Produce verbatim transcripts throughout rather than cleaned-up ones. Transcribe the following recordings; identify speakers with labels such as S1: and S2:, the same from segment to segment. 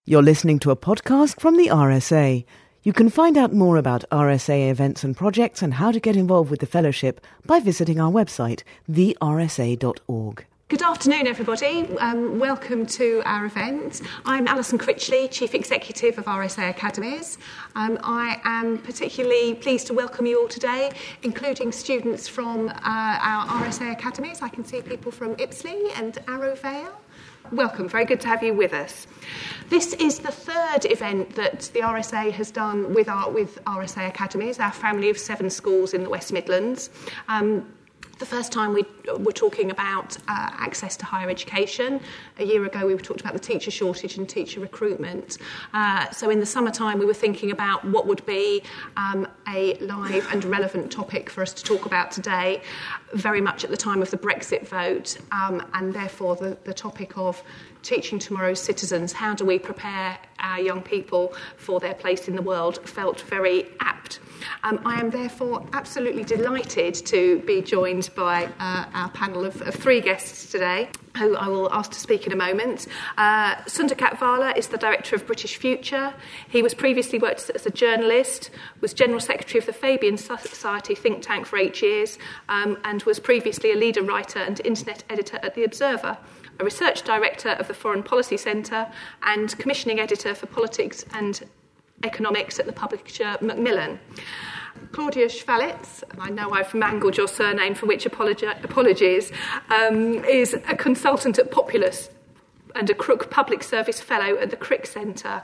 S1: You're listening to a podcast from the R S A. You can find out more about R S A events and projects and how to get involved with the fellowship by visiting our website, the r s a dot org.
S2: Good afternoon, everybody. Um, welcome to our event. I'm Alison Critchley, Chief Executive of R S A Academies. Um, I am particularly pleased to welcome you all today, including students from uh, our R S A Academies. I can see people from Ipsley and Arrowvale. Welcome, very good to have you with us. This is the third event that the R S A has done with our with R S A Academies, our family of seven schools in the West Midlands. Um, The first time we were talking about uh, access to higher education. A year ago, we talked about the teacher shortage and teacher recruitment. Uh, so in the summertime, we were thinking about what would be um, a live and relevant topic for us to talk about today, very much at the time of the Brexit vote, um, and therefore the, the topic of teaching tomorrow's citizens. How do we prepare our young people for their place in the world felt very apt. Um, I am therefore absolutely delighted to be joined by uh, our panel of, of three guests today, who I will ask to speak in a moment. Uh, Sundar Katvala is the Director of British Future. He was previously worked as a journalist, was General Secretary of the Fabian Society think tank for eight years, um, and was previously a leader writer and internet editor at The Observer, a research director of the Foreign Policy Centre, and commissioning editor for politics and economics at the publisher Macmillan. Claudia Schwalitz, and I know I've mangled your surname, for which apologi- apologies, um, is a consultant at Populus and a Crook Public Service Fellow at the Crick Centre.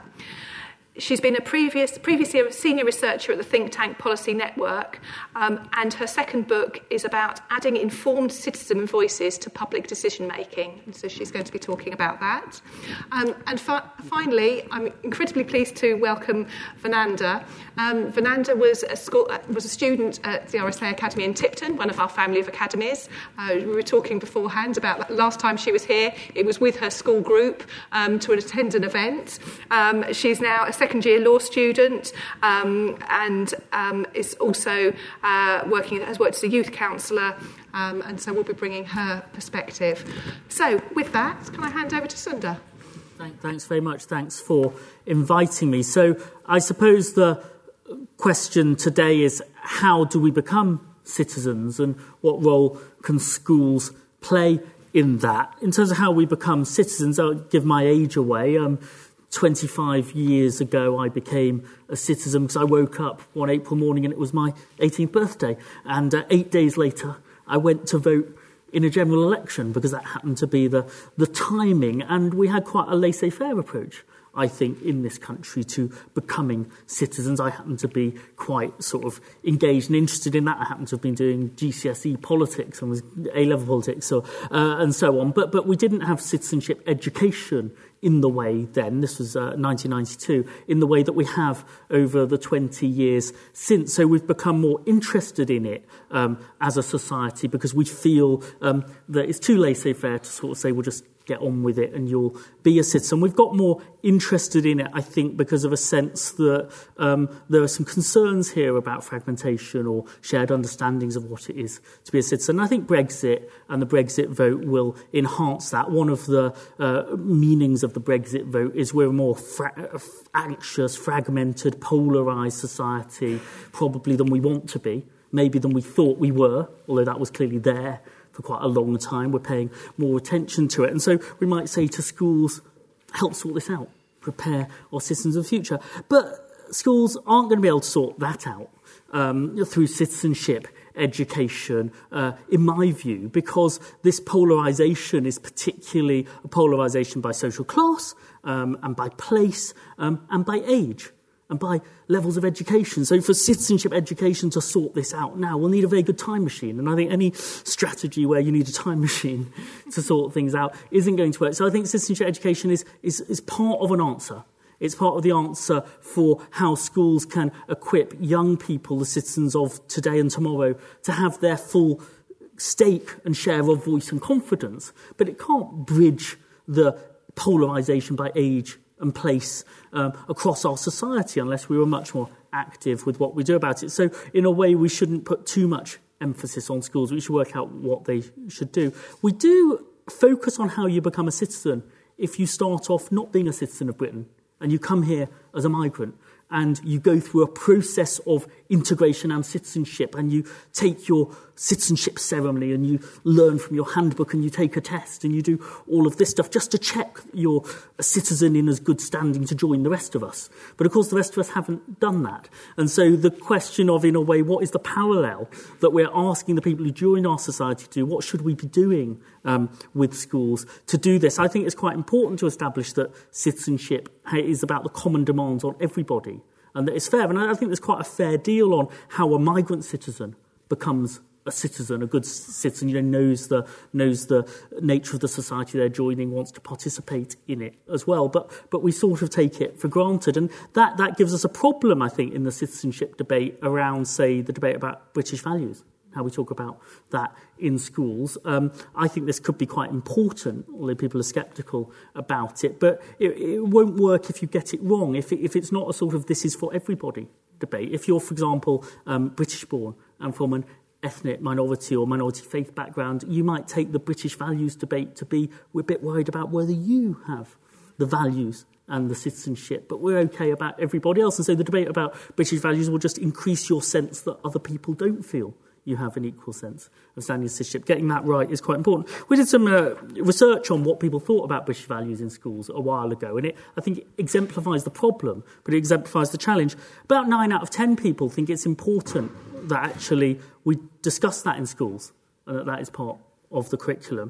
S2: She's been a previous, previously a senior researcher at the think tank Policy Network, um, and her second book is about adding informed citizen voices to public decision-making. And so she's going to be talking about that. Um, and fi- finally, I'm incredibly pleased to welcome Vananda. Um, Vananda was a, school, uh, was a student at the R S A Academy in Tipton, one of our family of academies. Uh, we were talking beforehand about that. Last time she was here, it was with her school group um, to attend an event. Um, she's now a second-year law student um, and um, is also uh, working, has worked as a youth counsellor, um, and so we'll be bringing her perspective. So, with that, can I hand over to Sundar?
S3: Thanks very much. Thanks for inviting me. So, I suppose the question today is, how do we become citizens, and what role can schools play in that? In terms of how we become citizens, I'll give my age away. Um, twenty-five years ago, I became a citizen because I woke up one April morning and it was my eighteenth birthday. And uh, eight days later, I went to vote in a general election because that happened to be the, the timing. And we had quite a laissez-faire approach, I think, in this country to becoming citizens. I happen to be quite sort of engaged and interested in that. I happen to have been doing G C S E politics and was A-level politics so, uh, and so on. But but we didn't have citizenship education in the way then, this was uh, nineteen ninety-two, in the way that we have over the twenty years since. So we've become more interested in it um, as a society because we feel um, that it's too laissez-faire to sort of say, we'll just get on with it and you'll be a citizen. We've got more interested in it, I think, because of a sense that um, there are some concerns here about fragmentation or shared understandings of what it is to be a citizen. And I think Brexit and the Brexit vote will enhance that. One of the uh, meanings of the Brexit vote is we're a more fra- anxious, fragmented, polarised society probably than we want to be, maybe than we thought we were, although that was clearly there for quite a long time. We're paying more attention to it. And so we might say to schools, help sort this out, prepare our citizens of the future. But schools aren't going to be able to sort that out um, through citizenship education, uh, in my view, because this polarisation is particularly a polarisation by social class um, and by place um, and by age and by levels of education. So for citizenship education to sort this out now, we'll need a very good time machine. And I think any strategy where you need a time machine to sort things out isn't going to work. So I think citizenship education is, is, is part of an answer. It's part of the answer for how schools can equip young people, the citizens of today and tomorrow, to have their full stake and share of voice and confidence. But it can't bridge the polarisation by age and place um, across our society unless we were much more active with what we do about it. So in a way, we shouldn't put too much emphasis on schools. We should work out what they should do. We do focus on how you become a citizen if you start off not being a citizen of Britain and you come here as a migrant, and you go through a process of integration and citizenship, and you take your citizenship ceremony, and you learn from your handbook, and you take a test, and you do all of this stuff just to check you're a citizen in as good standing to join the rest of us. But of course, the rest of us haven't done that. And so the question of, in a way, what is the parallel that we're asking the people who join our society to do? What should we be doing um, with schools to do this? I think it's quite important to establish that citizenship is about the common demands on everybody, and that it's fair. And I think there's quite a fair deal on how a migrant citizen becomes a citizen, a good citizen, you know, knows the knows the nature of the society they're joining, wants to participate in it as well. But but we sort of take it for granted, and that that gives us a problem, I think, in the citizenship debate around, say, the debate about British values, how we talk about that in schools. Um, I think this could be quite important, although people are sceptical about it. But it, it won't work if you get it wrong, if, it, if it's not a sort of this is for everybody debate. If you're, for example, um, British-born and from an ethnic minority or minority faith background, you might take the British values debate to be, we're a bit worried about whether you have the values and the citizenship, but we're okay about everybody else. And so the debate about British values will just increase your sense that other people don't feel you have an equal sense of standing citizenship. Getting that right is quite important. We did some uh, research on what people thought about British values in schools a while ago, and it, I think, it exemplifies the problem, but it exemplifies the challenge. About nine out of ten people think it's important that actually we discuss that in schools, and that that is part of the curriculum.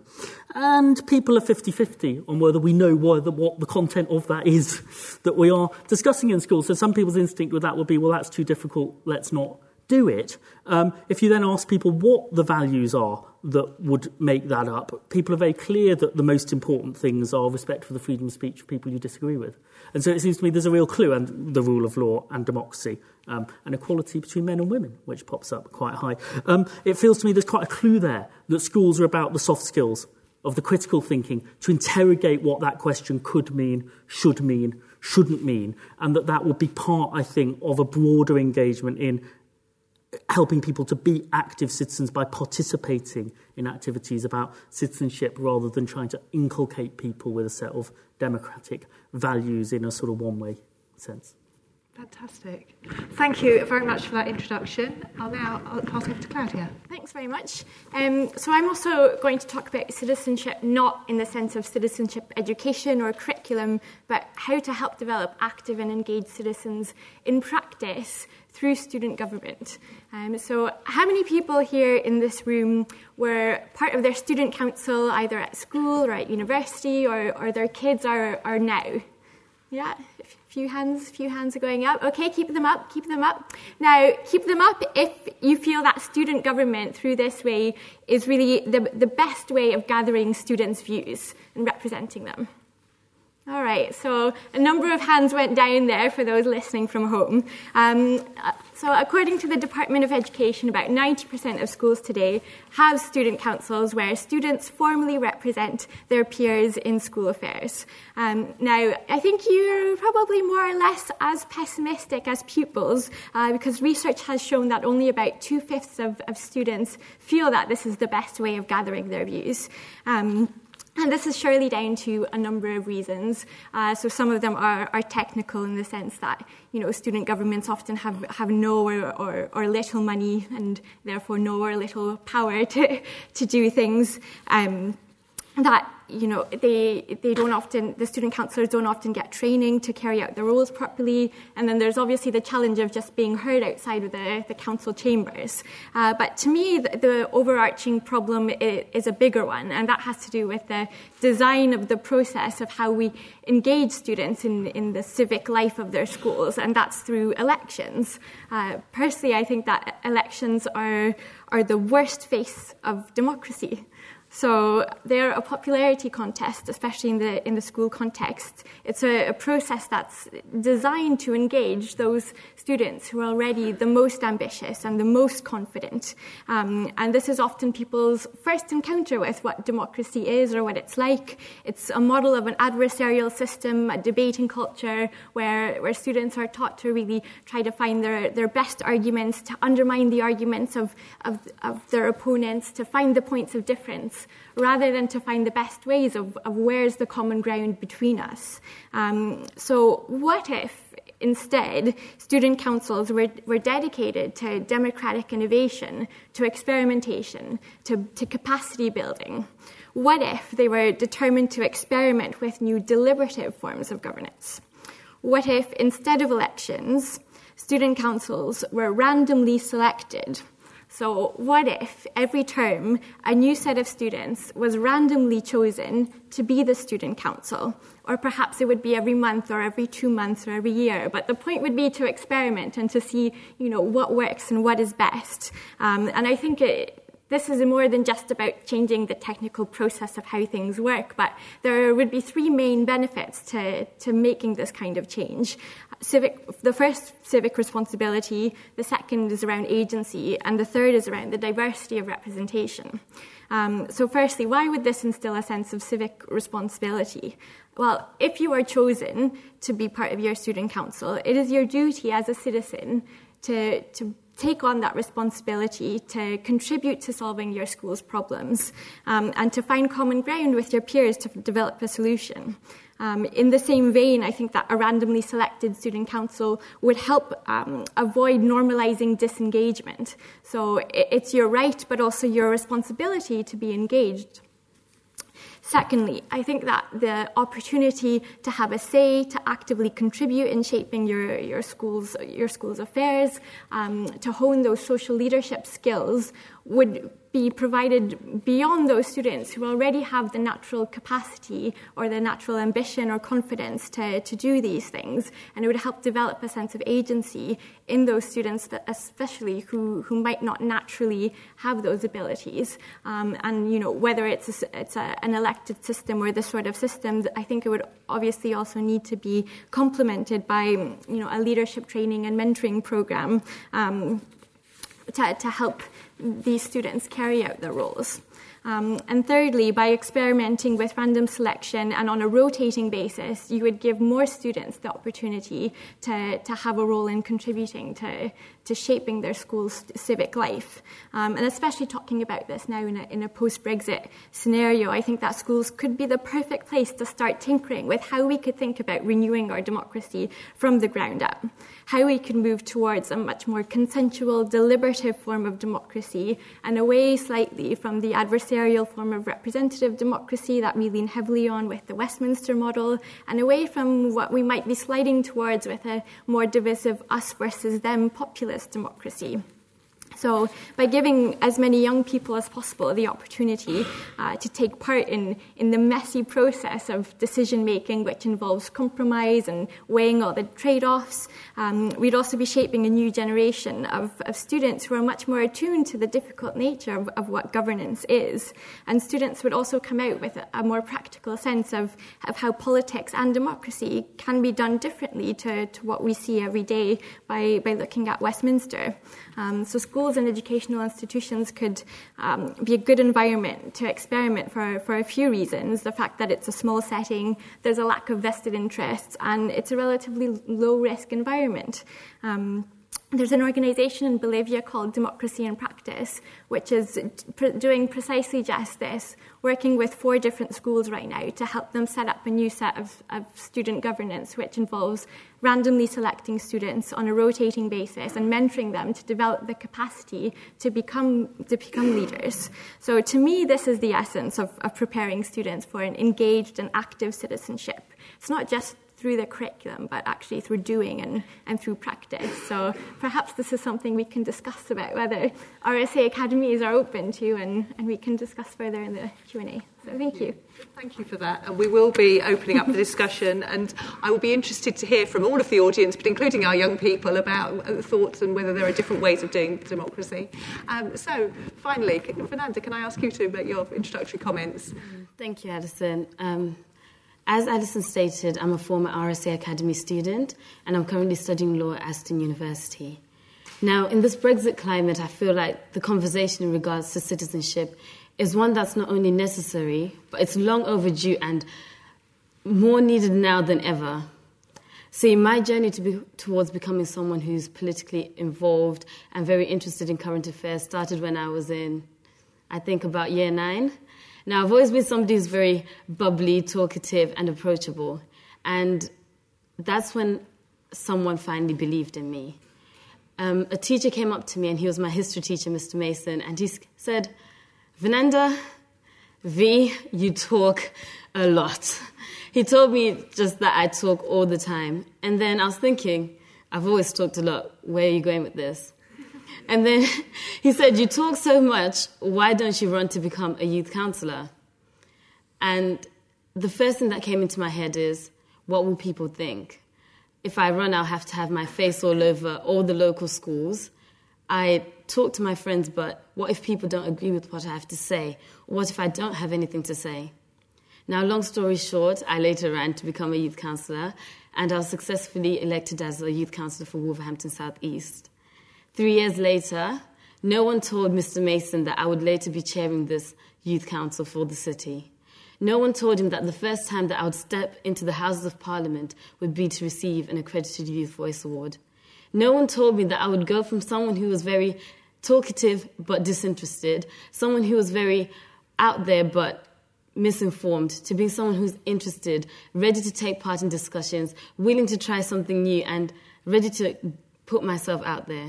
S3: And people are fifty-fifty on whether we know whether, what the content of that is that we are discussing in schools. So some people's instinct with that would be, well, that's too difficult, let's not do it. Um, if you then ask people what the values are that would make that up, people are very clear that the most important things are respect for the freedom of speech of people you disagree with. And so it seems to me there's a real clue, and the rule of law and democracy um, and equality between men and women, which pops up quite high. Um, it feels to me there's quite a clue there that schools are about the soft skills of the critical thinking to interrogate what that question could mean, should mean, shouldn't mean, and that that would be part, I think, of a broader engagement in helping people to be active citizens by participating in activities about citizenship rather than trying to inculcate people with a set of democratic values in a sort of one-way sense.
S2: Fantastic. Thank you very much for that introduction. I'll now I'll pass over to Claudia.
S4: Thanks very much. Um, so I'm also going to talk about citizenship, not in the sense of citizenship education or curriculum, but how to help develop active and engaged citizens in practice through student government. Um, so how many people here in this room were part of their student council, either at school or at university, or, or their kids are, are now? Yeah, a few hands, few hands are going up. Okay, keep them up, keep them up. Now, keep them up if you feel that student government through this way is really the, the best way of gathering students' views and representing them. All right, so a number of hands went down there for those listening from home. Um, so according to the Department of Education, about ninety percent of schools today have student councils where students formally represent their peers in school affairs. Um, now, I think you're probably more or less as pessimistic as pupils uh, because research has shown that only about two-fifths of, of students feel that this is the best way of gathering their views. Um, And this is surely down to a number of reasons. Uh, so some of them are, are technical in the sense that, you know, student governments often have, have no or, or, or little money and therefore no or little power to, to do things um, that, you know, they they don't often, the student councillors don't often get training to carry out their roles properly. And then there's obviously the challenge of just being heard outside of the, the council chambers. Uh, but to me, the, the overarching problem is, is a bigger one, and that has to do with the design of the process of how we engage students in, in the civic life of their schools, and that's through elections. Uh, personally, I think that elections are are the worst face of democracy. So they're a popularity contest, especially in the in the school context. It's a, a process that's designed to engage those students who are already the most ambitious and the most confident. Um, and this is often people's first encounter with what democracy is or what it's like. It's a model of an adversarial system, a debating culture where, where students are taught to really try to find their, their best arguments, to undermine the arguments of, of, of their opponents, to find the points of difference. students, rather than to find the best ways of, of where's the common ground between us. Um, so what if, instead, student councils were, were dedicated to democratic innovation, to experimentation, to, to capacity building? What if they were determined to experiment with new deliberative forms of governance? What if, instead of elections, student councils were randomly selected? So what if every term a new set of students was randomly chosen to be the student council? Or perhaps it would be every month or every two months or every year. But the point would be to experiment and to see, you know, what works and what is best. Um, and I think it, this is more than just about changing the technical process of how things work, but there would be three main benefits to, to making this kind of change. Civic, the first, civic responsibility, the second is around agency, and the third is around the diversity of representation. Um, so firstly, why would this instill a sense of civic responsibility? Well, if you are chosen to be part of your student council, it is your duty as a citizen to, to take on that responsibility to contribute to solving your school's problems um, and to find common ground with your peers to develop a solution. Um, in the same vein, I think that a randomly selected student council would help um, avoid normalizing disengagement. So it's your right, but also your responsibility to be engaged. Secondly, I think that the opportunity to have a say, to actively contribute in shaping your, your school's your school's affairs, um, to hone those social leadership skills would be provided beyond those students who already have the natural capacity or the natural ambition or confidence to, to do these things. And it would help develop a sense of agency in those students, that especially who, who might not naturally have those abilities. Um, and, you know, whether it's, a, it's a, an elected system or this sort of system, I think it would obviously also need to be complemented by, you know, a leadership training and mentoring program um, to, to help these students carry out their roles. Um, and thirdly, by experimenting with random selection and on a rotating basis, you would give more students the opportunity to, to have a role in contributing to, to shaping their school's civic life. Um, and especially talking about this now in a, in a post-Brexit scenario, I think that schools could be the perfect place to start tinkering with how we could think about renewing our democracy from the ground up, how we can move towards a much more consensual, deliberative form of democracy and away slightly from the adversarial form of representative democracy that we lean heavily on with the Westminster model, and away from what we might be sliding towards with a more divisive us versus them populist democracy. So by giving as many young people as possible the opportunity uh, to take part in, in the messy process of decision-making, which involves compromise and weighing all the trade-offs, um, we'd also be shaping a new generation of, of students who are much more attuned to the difficult nature of, of what governance is. And students would also come out with a, a more practical sense of, of how politics and democracy can be done differently to, to what we see every day by, by looking at Westminster. Um, so schools and educational institutions could um, be a good environment to experiment for, for a few reasons. The fact that it's a small setting, there's a lack of vested interests, and it's a relatively low-risk environment. Um, There's an organisation in Bolivia called Democracy in Practice, which is pr- doing precisely just this, working with four different schools right now to help them set up a new set of, of student governance, which involves randomly selecting students on a rotating basis and mentoring them to develop the capacity to become to become leaders. So to me, this is the essence of, of preparing students for an engaged and active citizenship. It's not just through the curriculum, but actually through doing and, and through practice. So perhaps this is something we can discuss about whether R S A academies are open to, and, and we can discuss further in the Q and A. So thank you.
S2: Thank you for that. And we will be opening up the discussion, and I will be interested to hear from all of the audience, but including our young people, about thoughts and whether there are different ways of doing democracy. Um, so finally, Fernanda, can I ask you to make your introductory comments?
S5: Thank you, Addison. Um, As Addison stated, I'm a former R S A Academy student, and I'm currently studying law at Aston University. Now, in this Brexit climate, I feel like the conversation in regards to citizenship is one that's not only necessary, but it's long overdue and more needed now than ever. See, my journey to be, towards becoming someone who's politically involved and very interested in current affairs started when I was in, I think, about year nine. Now, I've always been somebody who's very bubbly, talkative, and approachable. And that's when someone finally believed in me. Um, a teacher came up to me, and he was my history teacher, Mister Mason, and he said, "Vinanda, V, you talk a lot." He told me just that I talk all the time. And then I was thinking, I've always talked a lot. Where are you going with this? And then he said, "You talk so much, why don't you run to become a youth counsellor?" And the first thing that came into my head is, what will people think? If I run, I'll have to have my face all over all the local schools. I talk to my friends, but what if people don't agree with what I have to say? Or what if I don't have anything to say? Now, long story short, I later ran to become a youth counsellor, and I was successfully elected as a youth counsellor for Wolverhampton South East. Three years later, no one told Mister Mason that I would later be chairing this youth council for the city. No one told him that the first time that I would step into the Houses of Parliament would be to receive an accredited Youth Voice Award. No one told me that I would go from someone who was very talkative but disinterested, someone who was very out there but misinformed, to being someone who's interested, ready to take part in discussions, willing to try something new, and ready to put myself out there.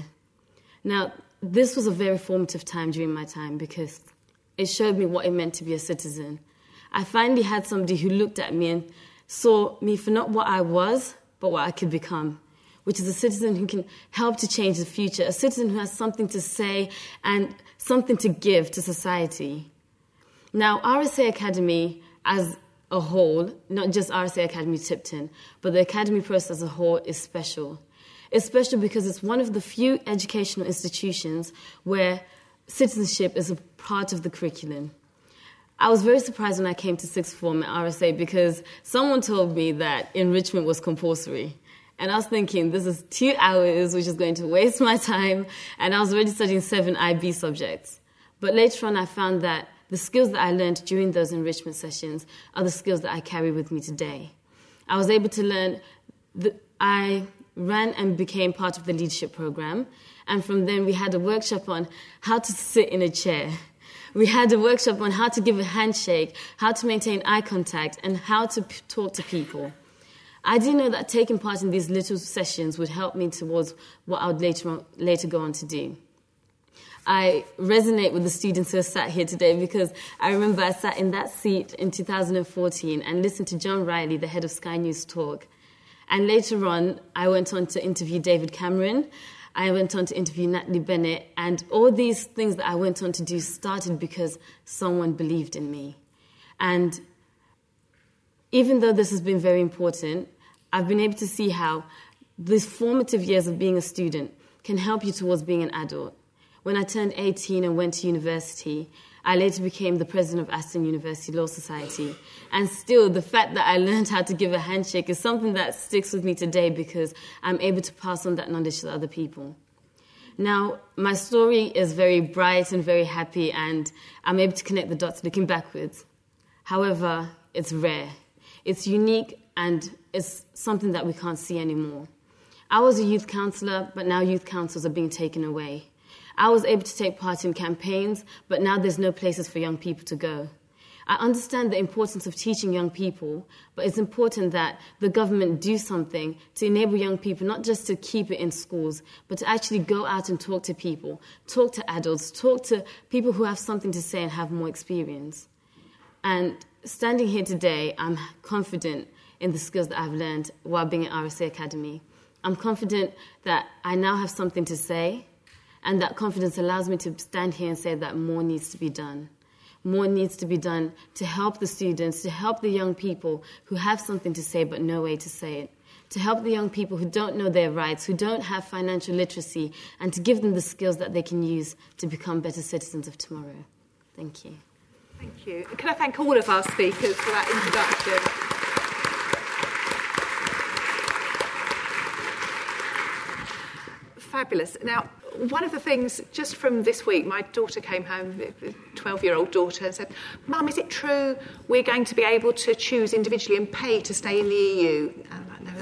S5: Now, this was a very formative time during my time because it showed me what it meant to be a citizen. I finally had somebody who looked at me and saw me for not what I was, but what I could become, which is a citizen who can help to change the future, a citizen who has something to say and something to give to society. Now, R S A Academy as a whole, not just R S A Academy Tipton, but the academy process as a whole is special. It's special because it's one of the few educational institutions where citizenship is a part of the curriculum. I was very surprised when I came to sixth form at R S A because someone told me that enrichment was compulsory. And I was thinking, this is two hours, which is going to waste my time, and I was already studying seven I B subjects. But later on, I found that the skills that I learned during those enrichment sessions are the skills that I carry with me today. I was able to learn, the, I ran and became part of the leadership program, and from then we had a workshop on how to sit in a chair. We had a workshop on how to give a handshake, how to maintain eye contact, and how to p- talk to people. I didn't know that taking part in these little sessions would help me towards what I would later on, later go on to do. I resonate with the students who are sat here today because I remember I sat in that seat in two thousand fourteen and listened to John Riley, the head of Sky News, talk. And later on, I went on to interview David Cameron. I went on to interview Natalie Bennett. And all these things that I went on to do started because someone believed in me. And even though this has been very important, I've been able to see how these formative years of being a student can help you towards being an adult. When I turned eighteen and went to university, I later became the president of Aston University Law Society. And still, the fact that I learned how to give a handshake is something that sticks with me today because I'm able to pass on that knowledge to other people. Now, my story is very bright and very happy, and I'm able to connect the dots looking backwards. However, it's rare. It's unique, and it's something that we can't see anymore. I was a youth counsellor, but now youth councils are being taken away. I was able to take part in campaigns, but now there's no places for young people to go. I understand the importance of teaching young people, but it's important that the government do something to enable young people not just to keep it in schools, but to actually go out and talk to people, talk to adults, talk to people who have something to say and have more experience. And standing here today, I'm confident in the skills that I've learned while being at R S A Academy. I'm confident that I now have something to say, and that confidence allows me to stand here and say that more needs to be done. More needs to be done to help the students, to help the young people who have something to say but no way to say it, to help the young people who don't know their rights, who don't have financial literacy, and to give them the skills that they can use to become better citizens of tomorrow. Thank you.
S2: Thank you. Can I thank all of our speakers for that introduction? Fabulous. Now, one of the things, just from this week, my daughter came home, twelve-year-old daughter, and said, "Mum, is it true we're going to be able to choose individually and pay to stay in the E U?" And I'm like, "No,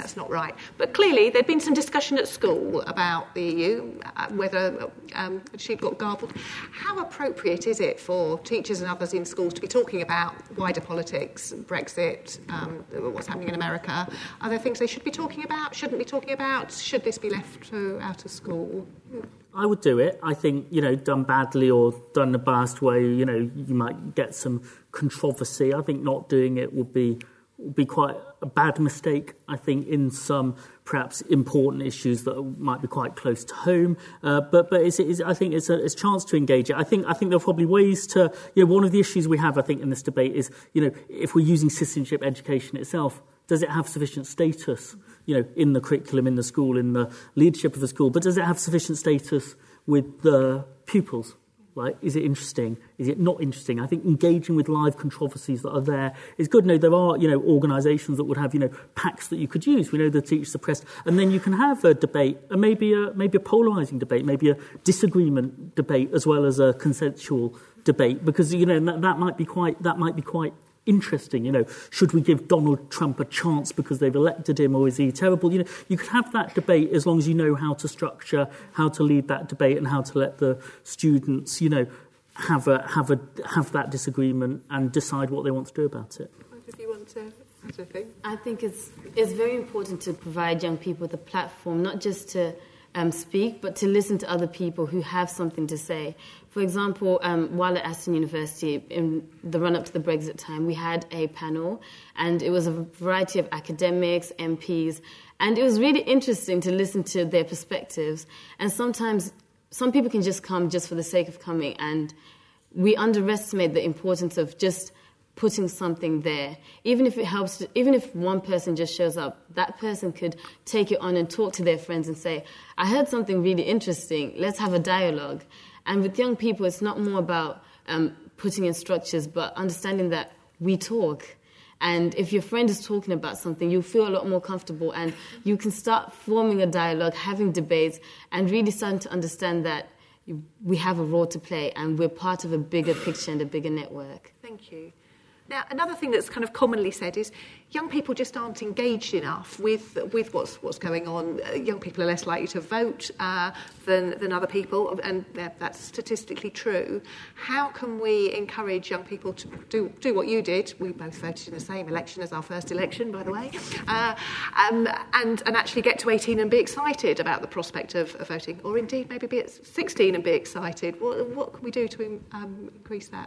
S2: that's not right. But clearly, there'd been some discussion at school about the E U, uh, whether um, she'd got garbled. How appropriate is it for teachers and others in schools to be talking about wider politics, Brexit, um, what's happening in America? Are there things they should be talking about, shouldn't be talking about? Should this be left to, out of school?
S3: I would do it. I think, you know, done badly or done in a biased way, you know, you might get some controversy. I think not doing it would be would be quite a bad mistake, I think, in some perhaps important issues that might be quite close to home. Uh, but but it's, it's, I think it's a, it's a chance to engage it. I think I think there are probably ways to, you know, one of the issues we have, I think, in this debate is, you know, if we're using citizenship education itself, does it have sufficient status, you know, in the curriculum, in the school, in the leadership of the school? But does it have sufficient status with the pupils? Like, is it interesting? Is it not interesting? I think engaging with live controversies that are there is good. No, there are, you know, organisations that would have, you know, packs that you could use. We know the teachers are pressed. And then you can have a debate, and maybe a, maybe a polarising debate, maybe a disagreement debate as well as a consensual debate, because, you know, that, that might be quite, that might be quite interesting. You know, should we give Donald Trump a chance because they've elected him, or is he terrible? You know, you could have that debate as long as you know how to structure, how to lead that debate, and how to let the students, you know, have a have a have that disagreement and decide what they want to do about it.
S2: If you want to, I think.
S5: I think it's it's very important to provide young people with a platform, not just to um, speak, but to listen to other people who have something to say. For example, um, while at Aston University, in the run-up to the Brexit time, we had a panel, and it was a variety of academics, M Ps, and it was really interesting to listen to their perspectives. And sometimes some people can just come just for the sake of coming, and we underestimate the importance of just putting something there. Even if it helps, to, even if one person just shows up, that person could take it on and talk to their friends and say, I heard something really interesting, let's have a dialogue. And with young people, it's not more about um, putting in structures, but understanding that we talk. And if your friend is talking about something, you feel a lot more comfortable, and you can start forming a dialogue, having debates, and really starting to understand that we have a role to play and we're part of a bigger picture and a bigger network.
S2: Thank you. Now, another thing that's kind of commonly said is young people just aren't engaged enough with with what's what's going on. Uh, young people are less likely to vote uh, than than other people, and that's statistically true. How can we encourage young people to do do what you did? We both voted in the same election as our first election, by the way, uh, um, and and actually get to eighteen and be excited about the prospect of, of voting, or indeed maybe be at sixteen and be excited. What what can we do to um, increase that?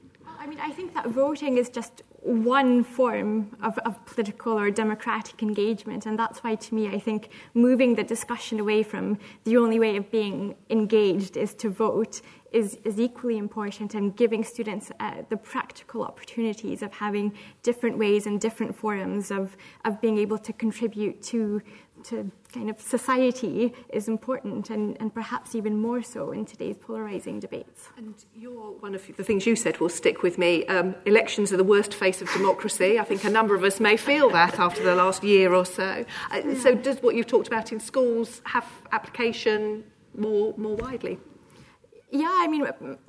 S4: I mean, I think that voting is just one form of, of political or democratic engagement, and that's why, to me, I think moving the discussion away from the only way of being engaged is to vote is, is equally important, and giving students uh, the practical opportunities of having different ways and different forums of, of being able to contribute to to kind of society is important, and, and perhaps even more so in today's polarising debates.
S2: And you're, one of the things you said will stick with me. Um, elections are the worst face of democracy. I think a number of us may feel that after the last year or so. Uh, yeah. So does what you've talked about in schools have application more more widely?
S4: Yeah, I mean,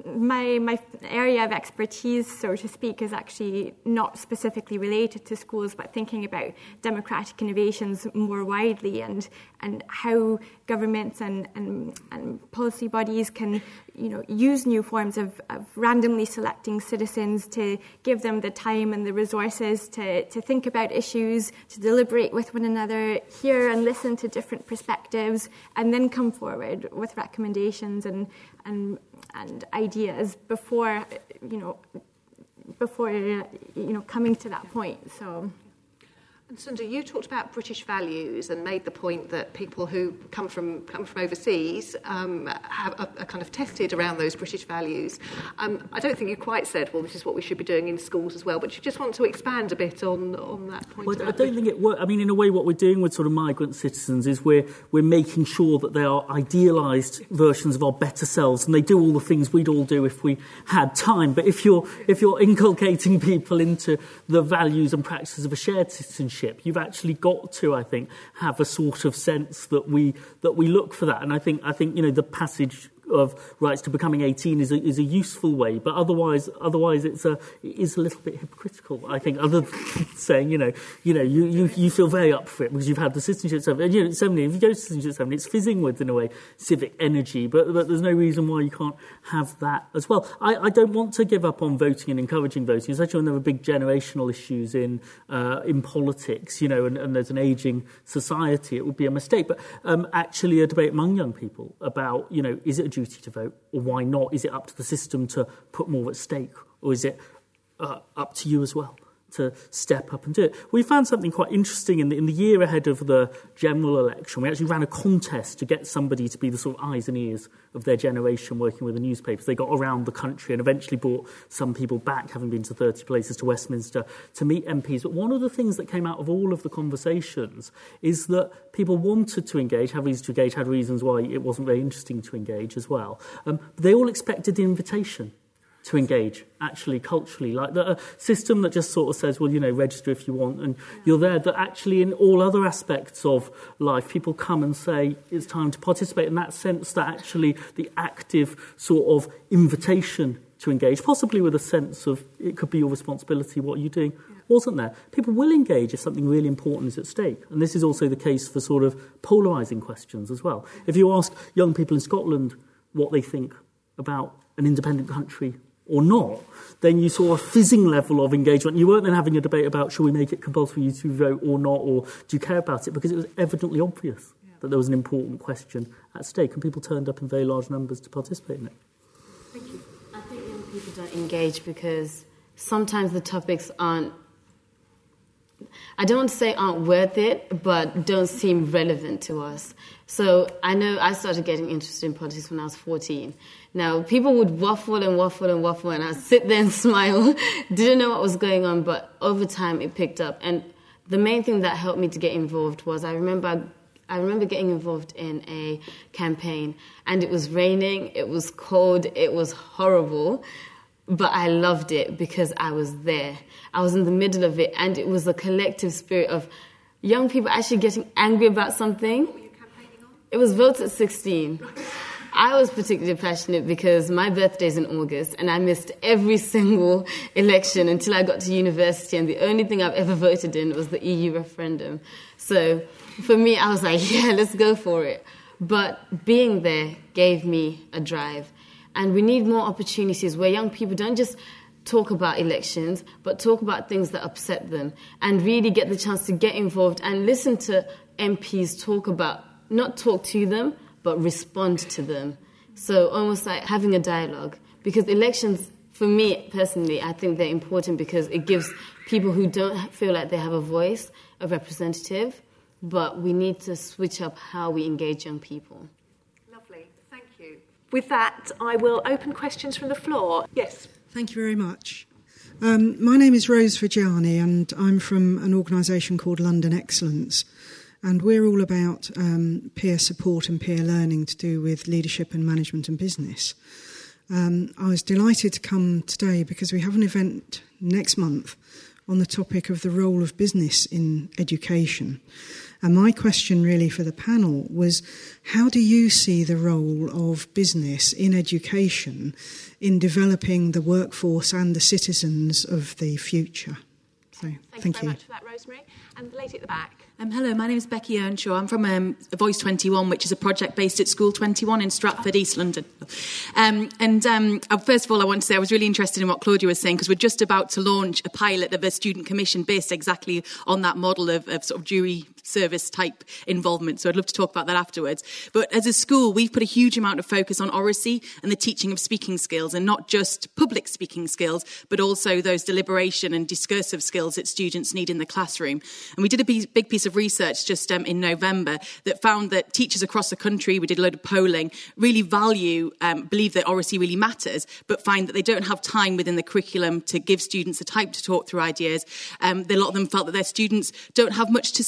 S4: my my area of expertise, so to speak, is actually not specifically related to schools, but thinking about democratic innovations more widely, and and how governments and, and, and policy bodies can, you know, use new forms of, of randomly selecting citizens to give them the time and the resources to, to think about issues, to deliberate with one another, hear and listen to different perspectives, and then come forward with recommendations and and and ideas before, you know, before you know coming to that point. So.
S2: And Sunda, you talked about British values and made the point that people who come from come from overseas um, have are, are kind of tested around those British values. Um, I don't think you quite said, well, this is what we should be doing in schools as well, but you just want to expand a bit on, on that point.
S3: Well, I don't think it works. I mean, in a way, what we're doing with sort of migrant citizens is we're we're making sure that they are idealised versions of our better selves, and they do all the things we'd all do if we had time. But if you're if you're inculcating people into the values and practices of a shared citizenship, you've actually got to, I think, have a sort of sense that we that we look for that. And I think I think you know the passage of rights to becoming eighteen is a, is a useful way, but otherwise, otherwise it's a it is a little bit hypocritical, I think. Other than saying, you know, you know, you, you, you feel very up for it because you've had the citizenship ceremony. And you know, ceremony, if you go to citizenship ceremony, it's fizzing with, in a way, civic energy. But, but there's no reason why you can't have that as well. I, I don't want to give up on voting and encouraging voting, especially when there are big generational issues in uh, in politics, you know, and, and there's an ageing society. It would be a mistake. But um, actually, a debate among young people about, you know, is it a duty to vote, or why not? Is it up to the system to put more at stake, or is it uh, up to you as well to step up and do it? We found something quite interesting in the, in the year ahead of the general election. We actually ran a contest to get somebody to be the sort of eyes and ears of their generation working with the newspapers. They got around the country and eventually brought some people back, having been to thirty places, to Westminster to meet M Ps. But one of the things that came out of all of the conversations is that people wanted to engage, had reasons to engage, had reasons why it wasn't very interesting to engage as well. Um, but they all expected the invitation to engage, actually, culturally. Like the, a system that just sort of says, well, you know, register if you want, and yeah. you're there. That actually in all other aspects of life, people come and say it's time to participate, in that sense that actually the active sort of invitation to engage, possibly with a sense of it could be your responsibility, what are you doing, yeah. wasn't there. People will engage if something really important is at stake. And this is also the case for sort of polarising questions as well. If you ask young people in Scotland what they think about an independent country or not, then you saw a fizzing level of engagement. You weren't then having a debate about should we make it compulsory to vote or not, or do you care about it, because it was evidently obvious yeah. that there was an important question at stake, and people turned up in very large numbers to participate in it.
S5: Thank you. I think young people don't engage because sometimes the topics aren't, I don't want to say aren't worth it, but don't seem relevant to us. So I know I started getting interested in politics when I was fourteen. Now, people would waffle and waffle and waffle, and I'd sit there and smile. Didn't know what was going on, but over time it picked up. And the main thing that helped me to get involved was I remember I remember getting involved in a campaign, and it was raining, it was cold, it was horrible. But I loved it because I was there. I was in the middle of it, and it was a collective spirit of young people actually getting angry about something.
S2: What were you campaigning on?
S5: It was Vote at sixteen. I was particularly passionate because my birthday's in August, and I missed every single election until I got to university, and the only thing I've ever voted in was the E U referendum. So for me, I was like, yeah, let's go for it. But being there gave me a drive. And we need more opportunities where young people don't just talk about elections, but talk about things that upset them, and really get the chance to get involved and listen to M Ps talk about, not talk to them, but respond to them. So almost like having a dialogue. Because elections, for me personally, I think they're important because it gives people who don't feel like they have a voice, a representative, but we need to switch up how we engage young people.
S2: Lovely, thank you. With that, I will open questions from the floor. Yes.
S6: Thank you very much. Um, my name is Rose Vigiani, and I'm from an organisation called London Excellence. And we're all about um, peer support and peer learning to do with leadership and management and business. Um, I was delighted to come today because we have an event next month on the topic of the role of business in education. And my question really for the panel was, how do you see the role of business in education in developing the workforce and the citizens of the future? So,
S2: thank,
S6: thank
S2: you
S6: you
S2: very much for that, Rosemary. And the lady at the back.
S7: Um, hello, my name is Becky Earnshaw. I'm from um, Voice twenty-one, which is a project based at School twenty-one in Stratford, East London. Um, and um, first of all, I want to say I was really interested in what Claudia was saying, because we're just about to launch a pilot of a student commission based exactly on that model of, of sort of jury service type involvement. So I'd love to talk about that afterwards. But as a school, we've put a huge amount of focus on oracy and the teaching of speaking skills, and not just public speaking skills, but also those deliberation and discursive skills that students need in the classroom. And we did a big piece of research just um, in November that found that teachers across the country, we did a load of polling, really value, um, believe that oracy really matters, but find that they don't have time within the curriculum to give students the time to talk through ideas. Um, a lot of them felt that their students don't have much to say because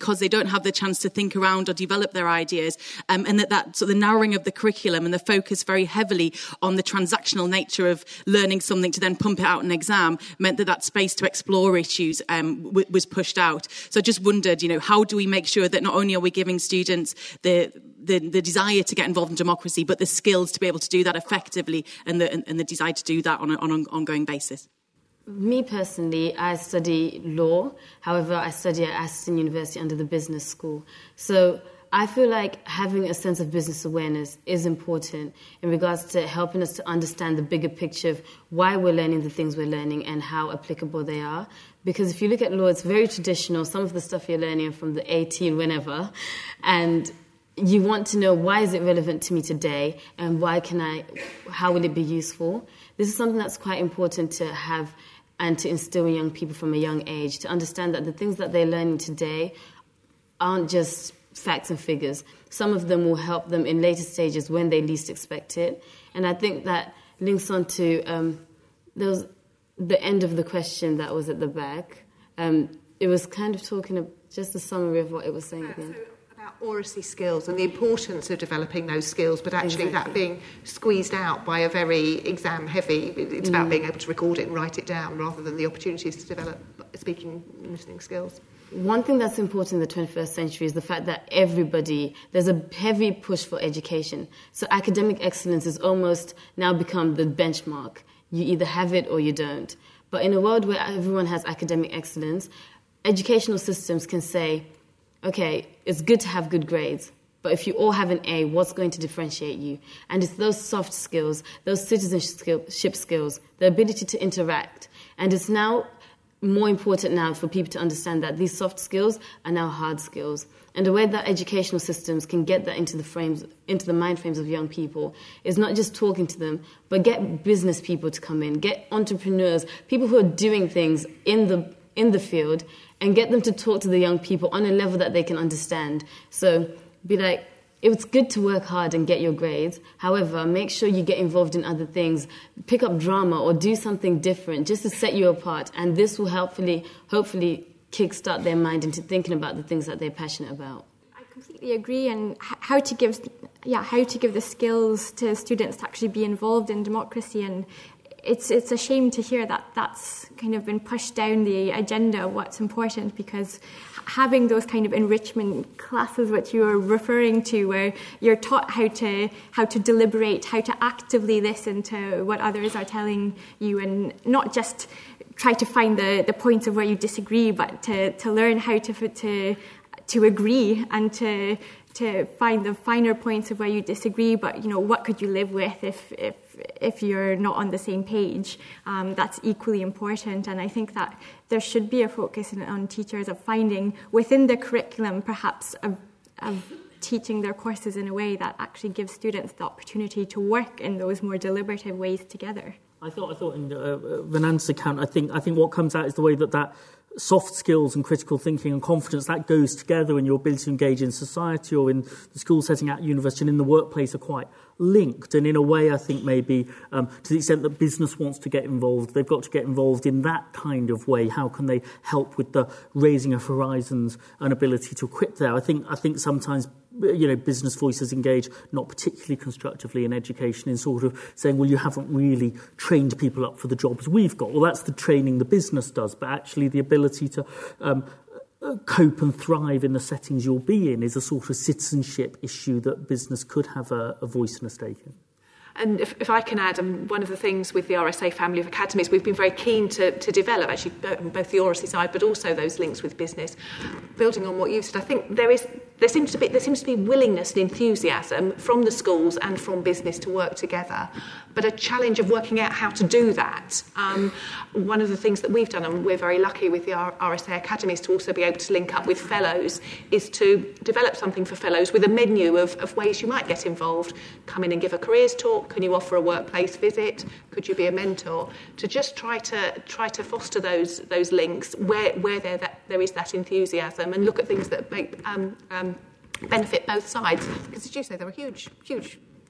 S7: because they don't have the chance to think around or develop their ideas, um, and that that sort of narrowing of the curriculum and the focus very heavily on the transactional nature of learning something to then pump it out in an exam meant that that space to explore issues um, w- was pushed out. So I just wondered, you know, how do we make sure that not only are we giving students the The, the desire to get involved in democracy, but the skills to be able to do that effectively, and the, and, and the desire to do that on, a, on an ongoing basis?
S5: Me personally, I study law. However, I study at Aston University under the business school. So I feel like having a sense of business awareness is important in regards to helping us to understand the bigger picture of why we're learning the things we're learning and how applicable they are. Because if you look at law, it's very traditional. Some of the stuff you're learning are from the eighteen whenever, and you want to know, why is it relevant to me today, and why can I, how will it be useful? This is something that's quite important to have and to instill in young people from a young age, to understand that the things that they're learning today aren't just facts and figures. Some of them will help them in later stages when they least expect it. And I think that links on to um, there was the end of the question that was at the back. Um, it was kind of talking of just a summary of what it was saying again.
S2: About oracy skills and the importance of developing those skills, but actually exactly. that being squeezed out by a very exam heavy, it's mm. about being able to record it and write it down rather than the opportunities to develop speaking and listening skills.
S5: One thing that's important in the twenty-first century is the fact that everybody, there's a heavy push for education. So academic excellence has almost now become the benchmark. You either have it or you don't. But in a world where everyone has academic excellence, educational systems can say, okay, it's good to have good grades, but if you all have an A, what's going to differentiate you? And it's those soft skills, those citizenship skills, the ability to interact. And it's now more important now for people to understand that these soft skills are now hard skills. And the way that educational systems can get that into the frames, into the mind frames of young people is not just talking to them, but get business people to come in, get entrepreneurs, people who are doing things in the in the field, and get them to talk to the young people on a level that they can understand. So be like, it's good to work hard and get your grades. However, make sure you get involved in other things. Pick up drama or do something different just to set you apart. And this will helpfully, hopefully kickstart their mind into thinking about the things that they're passionate about.
S4: I completely agree. And how to give, yeah, how to give the skills to students to actually be involved in democracy. And It's it's a shame to hear that that's kind of been pushed down the agenda of what's important, because having those kind of enrichment classes, which you were referring to, where you're taught how to how to deliberate, how to actively listen to what others are telling you, and not just try to find the, the points of where you disagree, but to, to learn how to to to agree and to to find the finer points of where you disagree, but you know, what could you live with if if if you're not on the same page? Um, that's equally important, and I think that there should be a focus in, on teachers of finding within the curriculum, perhaps of, of teaching their courses in a way that actually gives students the opportunity to work in those more deliberative ways together.
S3: I thought, I thought in uh, Venance's account, I think, I think what comes out is the way that that soft skills and critical thinking and confidence, that goes together in your ability to engage in society or in the school setting at university and in the workplace, are quite linked. And in a way, I think maybe um, to the extent that business wants to get involved, they've got to get involved in that kind of way. How can they help with the raising of horizons and ability to equip there? I think, I think sometimes, you know, business voices engage not particularly constructively in education in sort of saying, well, you haven't really trained people up for the jobs we've got. Well, that's the training the business does, but actually the ability to um, cope and thrive in the settings you'll be in is a sort of citizenship issue that business could have a, a voice and a stake in.
S2: And if, if I can add, um, one of the things with the R S A family of academies, we've been very keen to, to develop, actually, both the oracy side, but also those links with business. Building on what you've said, I think there is there seems to be there seems to be willingness and enthusiasm from the schools and from business to work together, but a challenge of working out how to do that. Um, one of the things that we've done, and we're very lucky with the R S A academies to also be able to link up with fellows, is to develop something for fellows with a menu of, of ways you might get involved. Come in and give a careers talk. Can you offer a workplace visit? Could you be a mentor? To just try to try to foster those those links where where there that there is that enthusiasm, and look at things that make um, um, benefit both sides. Because as you say, there are huge huge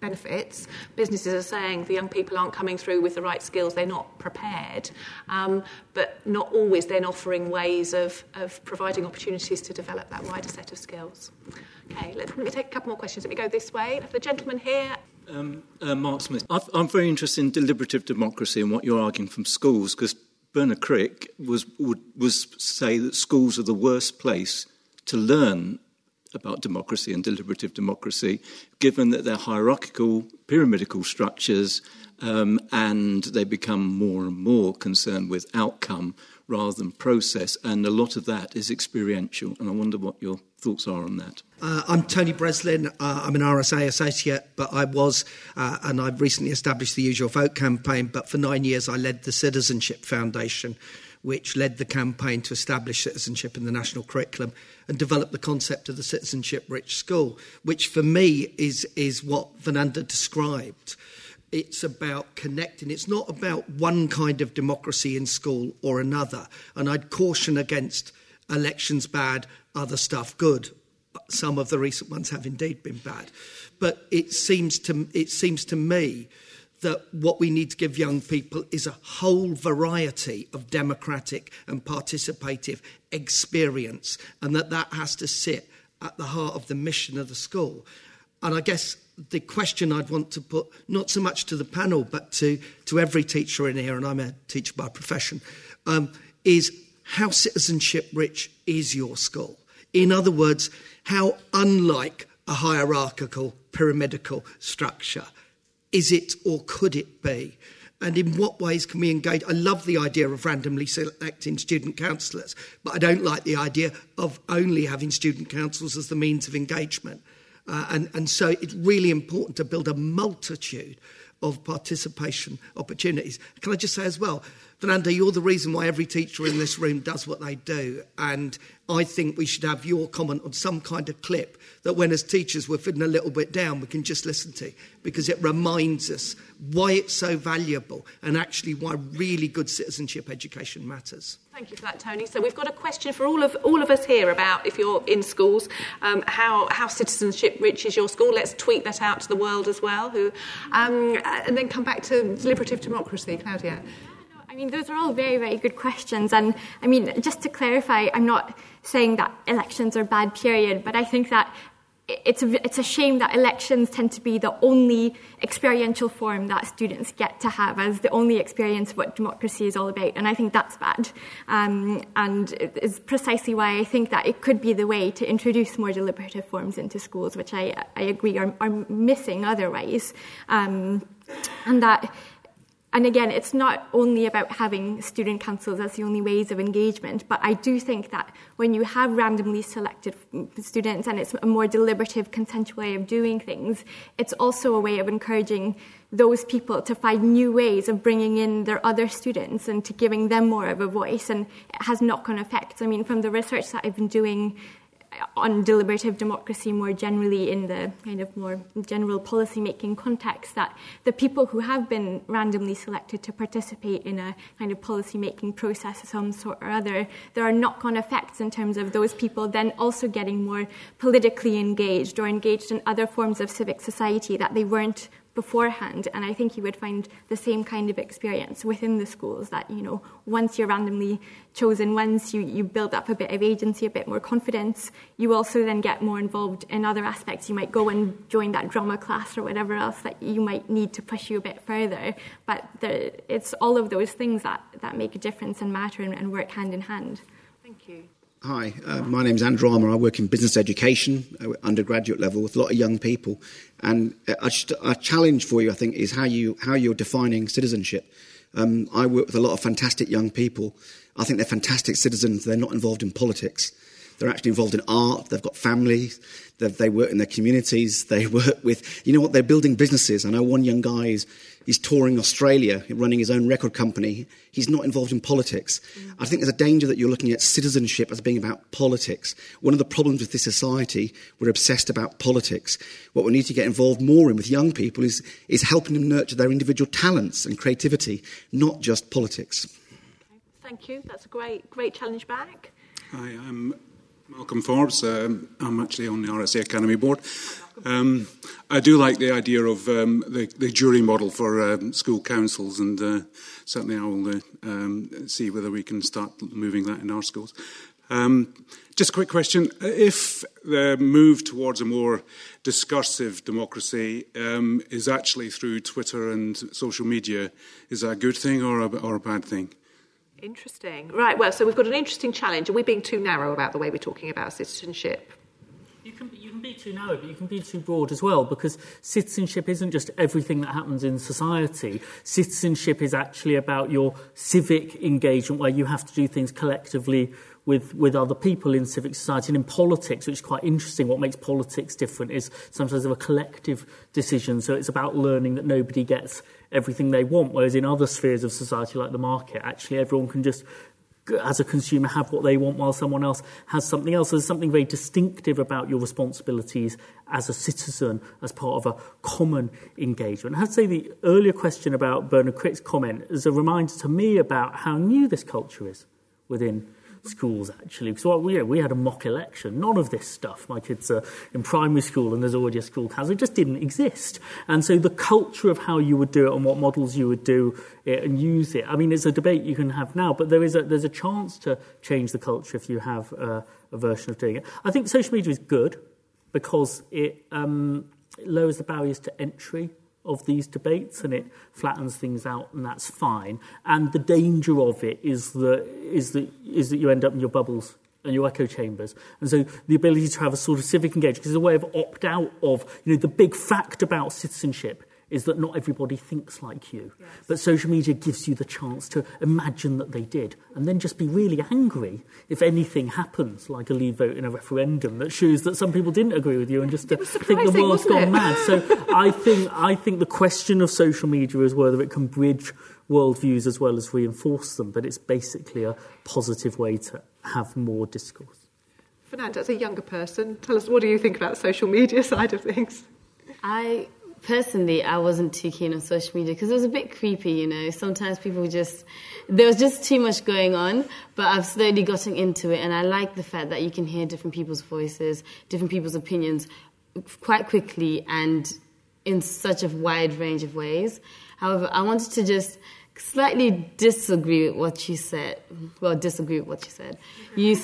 S2: benefits. Businesses are saying the young people aren't coming through with the right skills, they're not prepared, um, but not always then offering ways of, of providing opportunities to develop that wider set of skills. Okay, let me take a couple more questions. Let me go this way. The gentleman here.
S8: Um, uh, Mark Smith. I've, I'm very interested in deliberative democracy and what you're arguing from schools, because Bernard Crick was would was say that schools are the worst place to learn about democracy and deliberative democracy, given that they're hierarchical, pyramidical structures, um, and they become more and more concerned with outcome rather than process, and a lot of that is experiential, and I wonder what your thoughts are on that.
S9: Uh, I'm Tony Breslin. Uh, I'm an R S A associate, but I was, uh, and I've recently established the Usual Vote campaign, but for nine years I led the Citizenship Foundation, which led the campaign to establish citizenship in the national curriculum and develop the concept of the citizenship-rich school, which for me is, is what Fernanda described. It's about connecting. It's not about one kind of democracy in school or another. And I'd caution against elections bad, other stuff good. Some of the recent ones have indeed been bad. But it seems to, it seems to me that what we need to give young people is a whole variety of democratic and participative experience, and that that has to sit at the heart of the mission of the school. And I guess the question I'd want to put, not so much to the panel, but to, to every teacher in here, and I'm a teacher by profession, um, is how citizenship-rich is your school? In other words, how unlike a hierarchical, pyramidical structure is it or could it be? And in what ways can we engage? I love the idea of randomly selecting student counsellors, but I don't like the idea of only having student councils as the means of engagement. Uh, and, and so it's really important to build a multitude of participation opportunities. Can I just say as well, Fernanda, you're the reason why every teacher in this room does what they do. And I think we should have your comment on some kind of clip that when as teachers we're feeling a little bit down, we can just listen to, because it reminds us why it's so valuable and actually why really good citizenship education matters.
S2: Thank you for that, Tony. So we've got a question for all of all of us here about, if you're in schools, um, how how citizenship rich is your school? Let's tweet that out to the world as well. Who, um, and then come back to deliberative democracy, Claudia.
S4: I mean, those are all very, very good questions. And I mean, just to clarify, I'm not saying that elections are bad, period, but I think that it's a, it's a shame that elections tend to be the only experiential form that students get to have as the only experience of what democracy is all about. And I think that's bad. Um, and it is precisely why I think that it could be the way to introduce more deliberative forms into schools, which I, I agree are, are missing otherwise. Um, and that... And again, it's not only about having student councils as the only ways of engagement, but I do think that when you have randomly selected students and it's a more deliberative, consensual way of doing things, it's also a way of encouraging those people to find new ways of bringing in their other students and to giving them more of a voice. And it has knock-on effects. I mean, from the research that I've been doing on deliberative democracy more generally in the kind of more general policy-making context, that the people who have been randomly selected to participate in a kind of policy-making process of some sort or other, there are knock-on effects in terms of those people then also getting more politically engaged or engaged in other forms of civic society that they weren't beforehand. And I think you would find the same kind of experience within the schools, that, you know, once you're randomly chosen, once you, you build up a bit of agency, a bit more confidence, you also then get more involved in other aspects. You might go and join that drama class or whatever else that you might need to push you a bit further. But the, it's all of those things that, that make a difference and matter and, and work hand in hand.
S2: Thank you.
S10: Hi, uh, my name's Andrew Armour. I work in business education, uh, undergraduate level, with a lot of young people. And a, a challenge for you, I think, is how, you, how you're defining citizenship. Um, I work with a lot of fantastic young people. I think they're fantastic citizens. They're not involved in politics. They're actually involved in art. They've got families. They work in their communities. They work with, you know what, they're building businesses. I know one young guy is he's touring Australia, running his own record company. He's not involved in politics. Mm. I think there's a danger that you're looking at citizenship as being about politics. One of the problems with this society, we're obsessed about politics. What we need to get involved more in with young people is, is helping them nurture their individual talents and creativity, not just politics.
S2: Okay. Thank you. That's a great, great challenge back.
S11: Hi, I'm Malcolm Forbes. Um, I'm actually on the R S A Academy board. Um, I do like the idea of um, the, the jury model for um, school councils, and uh, certainly I will uh, um, see whether we can start moving that in our schools. Um, just a quick question. If the move towards a more discursive democracy um, is actually through Twitter and social media, is that a good thing or a, or a bad thing?
S2: Interesting. Right, well, so we've got an interesting challenge. Are we being too narrow about the way we're talking about citizenship?
S3: You can, you can be too narrow, but you can be too broad as well, because citizenship isn't just everything that happens in society. Citizenship is actually about your civic engagement, where you have to do things collectively with, with other people in civic society. And in politics, which is quite interesting, what makes politics different is sometimes of a collective decision. So it's about learning that nobody gets everything they want, whereas in other spheres of society, like the market, actually everyone can just, as a consumer, have what they want while someone else has something else. There's something very distinctive about your responsibilities as a citizen, as part of a common engagement. I have to say the earlier question about Bernard Crick's comment is a reminder to me about how new this culture is within schools, actually. Because well, we, we had a mock election. None of this stuff. My kids are in primary school and there's already a school council. It just didn't exist. And so the culture of how you would do it and what models you would do it and use it, I mean, it's a debate you can have now, but there is a, there's a chance to change the culture if you have uh, a version of doing it. I think social media is good because it, um, it lowers the barriers to entry of these debates, and it flattens things out, and that's fine. And the danger of it is that is that is that you end up in your bubbles and your echo chambers. And so the ability to have a sort of civic engagement is a way of opt out of, you know, the big fact about citizenship is that not everybody thinks like you. Yes. But social media gives you the chance to imagine that they did, and then just be really angry if anything happens, like a leave vote in a referendum that shows that some people didn't agree with you, and just to think the world's gone mad. So I think I think the question of social media is whether it can bridge worldviews as well as reinforce them, but it's basically a positive way to have more discourse.
S2: Fernanda, as a younger person, tell us, what do you think about the social media side of things?
S5: I... Personally, I wasn't too keen on social media because it was a bit creepy, you know. Sometimes people just... There was just too much going on, but I've slowly gotten into it, and I like the fact that you can hear different people's voices, different people's opinions quite quickly and in such a wide range of ways. However, I wanted to just slightly disagree with what you said. Well, disagree with what you said. You,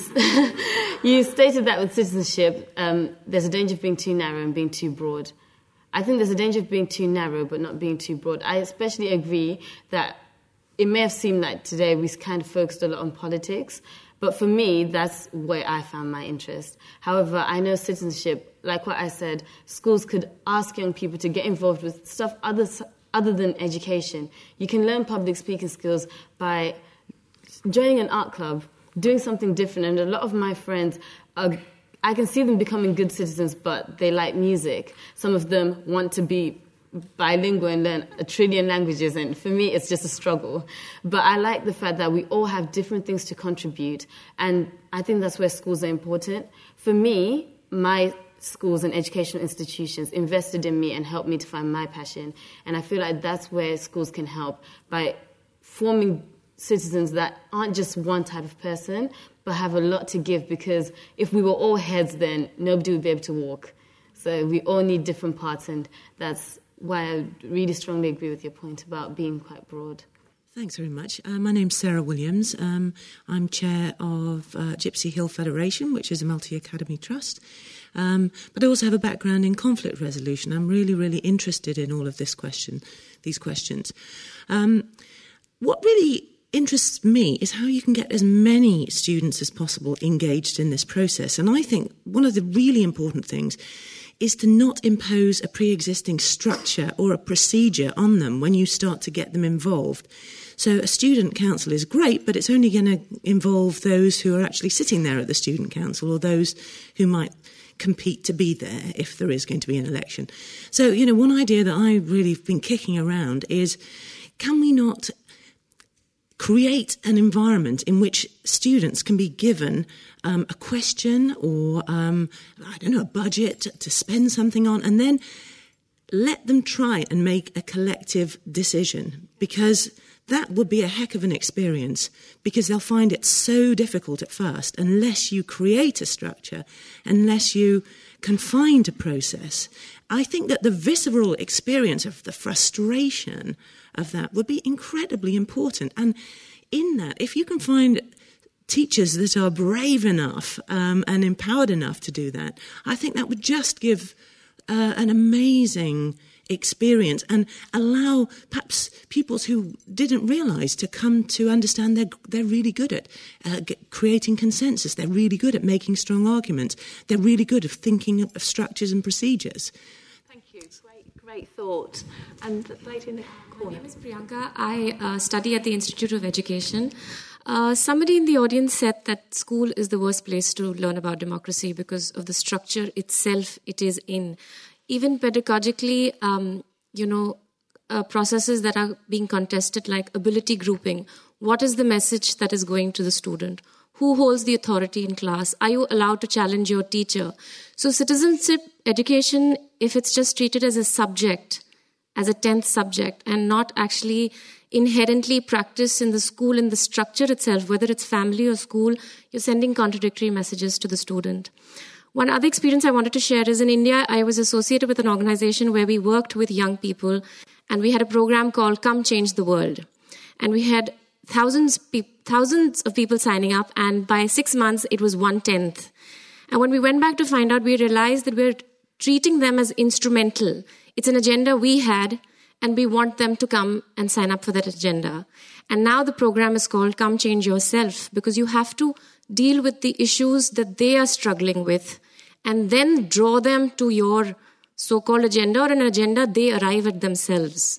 S5: you stated that with citizenship, um, there's a danger of being too narrow and being too broad. I think there's a danger of being too narrow but not being too broad. I especially agree that it may have seemed like today we kind of focused a lot on politics, but for me, that's where I found my interest. However, I know citizenship, like what I said, schools could ask young people to get involved with stuff other, other than education. You can learn public speaking skills by joining an art club, doing something different, and a lot of my friends are... I can see them becoming good citizens, but they like music. Some of them want to be bilingual and learn a trillion languages, and for me, it's just a struggle. But I like the fact that we all have different things to contribute, and I think that's where schools are important. For me, my schools and educational institutions invested in me and helped me to find my passion, and I feel like that's where schools can help, by forming citizens that aren't just one type of person, but have a lot to give, because if we were all heads, then nobody would be able to walk. So we all need different parts, and that's why I really strongly agree with your point about being quite broad.
S12: Thanks very much. Uh, my name's Sarah Williams. Um, I'm chair of uh, Gypsy Hill Federation, which is a multi-academy trust. Um, but I also have a background in conflict resolution. I'm really, really interested in all of this question, these questions. Um, what really interests me is how you can get as many students as possible engaged in this process. And I think one of the really important things is to not impose a pre-existing structure or a procedure on them when you start to get them involved. So a student council is great, but it's only going to involve those who are actually sitting there at the student council, or those who might compete to be there if there is going to be an election. So, you know, one idea that I've really been kicking around is, can we not create an environment in which students can be given um, a question or, um, I don't know, a budget to, to spend something on, and then let them try and make a collective decision, because that would be a heck of an experience, because they'll find it so difficult at first unless you create a structure, unless you confined to process, I think that the visceral experience of the frustration of that would be incredibly important. And in that, if you can find teachers that are brave enough um, and empowered enough to do that, I think that would just give uh, an amazing experience and allow perhaps pupils who didn't realise to come to understand they're, they're really good at uh, creating consensus, they're really good at making strong arguments, they're really good at thinking of, of structures and procedures.
S2: Thank you. Great, great thought. And the lady in the corner.
S13: My name is Priyanka. I uh, study at the Institute of Education. Uh, somebody in the audience said that school is the worst place to learn about democracy because of the structure itself it is in. Even pedagogically, um, you know, uh, processes that are being contested like ability grouping. What is the message that is going to the student? Who holds the authority in class? Are you allowed to challenge your teacher? So citizenship education, if it's just treated as a subject, as a tenth subject, and not actually inherently practiced in the school, in the structure itself, whether it's family or school, you're sending contradictory messages to the student. One other experience I wanted to share is in India, I was associated with an organization where we worked with young people, and we had a program called Come Change the World. And we had thousands, pe- thousands of people signing up, and by six months, it was one-tenth. And when we went back to find out, we realized that we're treating them as instrumental. It's an agenda we had, and we want them to come and sign up for that agenda. And now the program is called Come Change Yourself, because you have to deal with the issues that they are struggling with and then draw them to your so-called agenda or an agenda they arrive at themselves.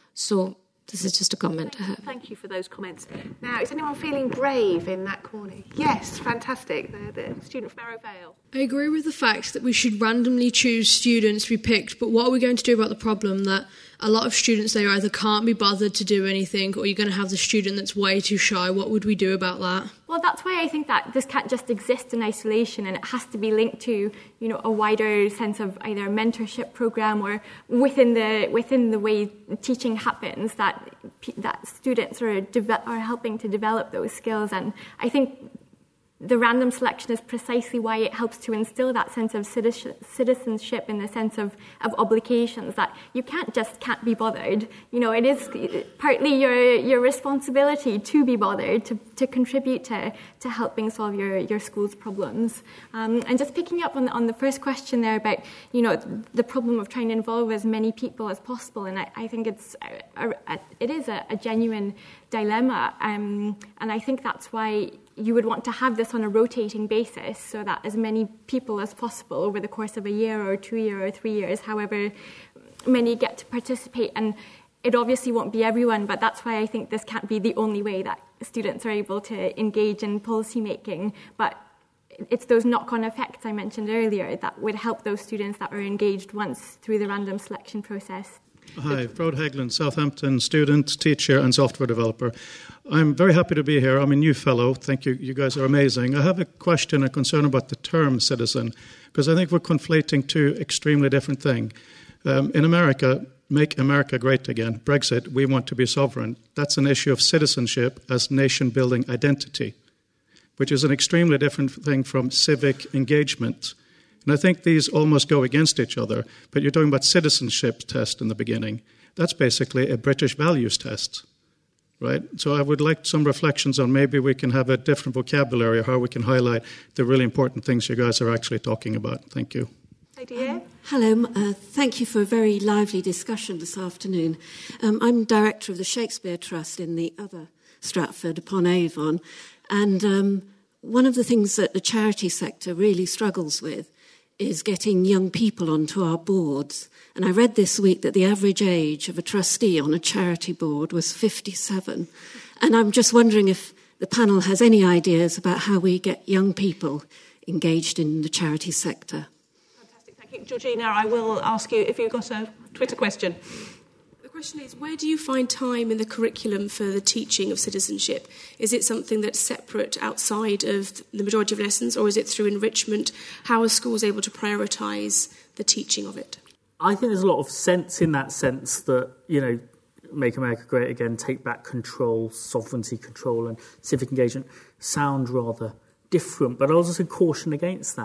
S13: So this is just a comment I have.
S2: Thank you for those comments. Now, is anyone feeling brave in that corner? Yes, fantastic. The, the student from Arrow Vale.
S14: I agree with the fact that we should randomly choose students to be picked, but what are we going to do about the problem that a lot of students there either can't be bothered to do anything, or you're going to have the student that's way too shy? What would we do about that?
S4: Well, that's why I think that this can't just exist in isolation, and it has to be linked to, you know, a wider sense of either a mentorship program or within the within the way teaching happens, that that students are deve- are helping to develop those skills. And I think the random selection is precisely why it helps to instill that sense of citizenship in the sense of, of obligations, that you can't just can't be bothered. You know, it is partly your your responsibility to be bothered, to, to contribute to, to helping solve your, your school's problems. Um, and just picking up on, on the first question there about, you know, the problem of trying to involve as many people as possible, and I, I think it's a, a, it is a, a genuine dilemma, um, and I think that's why you would want to have this on a rotating basis so that as many people as possible over the course of a year or two years or three years, however many get to participate. And it obviously won't be everyone, but that's why I think this can't be the only way that students are able to engage in policy making. But it's those knock-on effects I mentioned earlier that would help those students that are engaged once through the random selection process.
S15: Hi, Frode Hegland, Southampton student, teacher and software developer. I'm very happy to be here. I'm a new fellow. Thank you. You guys are amazing. I have a question, a concern about the term citizen, because I think we're conflating two extremely different things. Um, in America, make America great again. Brexit, we want to be sovereign. That's an issue of citizenship as nation-building identity, which is an extremely different thing from civic engagement. And I think these almost go against each other, but you're talking about citizenship test in the beginning. That's basically a British values test, right? So I would like some reflections on maybe we can have a different vocabulary or how we can highlight the really important things you guys are actually talking about. Thank you.
S2: Um,
S16: hello, uh, thank you for a very lively discussion this afternoon. Um, I'm director of the Shakespeare Trust in the other Stratford upon Avon, and um, one of the things that the charity sector really struggles with is getting young people onto our boards. And I read this week that the average age of a trustee on a charity board was fifty-seven. And I'm just wondering if the panel has any ideas about how we get young people engaged in the charity sector.
S2: Fantastic, thank you. Georgina, I will ask you if you've got a Twitter question.
S17: The question is, where do you find time in the curriculum for the teaching of citizenship? Is it something that's separate outside of the majority of lessons, or is it through enrichment? How are schools able to prioritise the teaching of it?
S3: I think there's a lot of sense in that sense that, you know, make America great again, take back control, sovereignty control and civic engagement sound rather different. But I also caution against that.